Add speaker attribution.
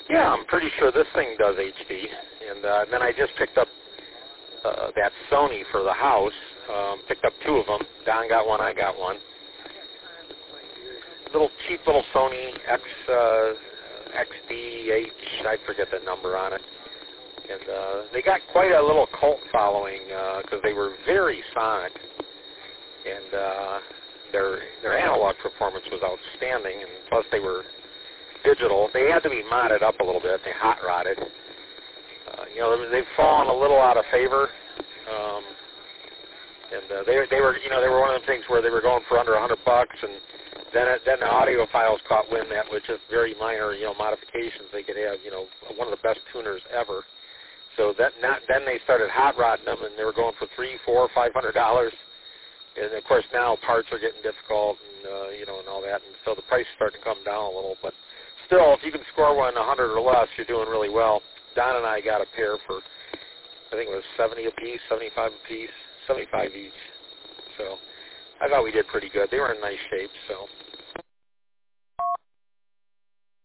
Speaker 1: Yeah, I'm pretty sure this thing does HD. And then I just picked up that Sony for the house. Picked up 2 of them. Don got one, I got one. Cheap little Sony XDH, I forget the number on it. And they got quite a little cult following because they were very sonic. And their analog performance was outstanding, and plus they were digital. They had to be modded up a little bit. They hot rodded. They've fallen a little out of favor. And they were one of the things where they were going for under $100, and then the audiophiles caught wind that with just very minor modifications they could have one of the best tuners ever. So then they started hot rodding them, and they were going for $300, $400, $500. And of course now parts are getting difficult, and and all that, and so the price is starting to come down a little. But still, if you can score one 100 or less, you're doing really well. Don and I got a pair for, I think it was 70 a piece, 75 a piece, 75 each. So I thought we did pretty good. They were in nice shape. So.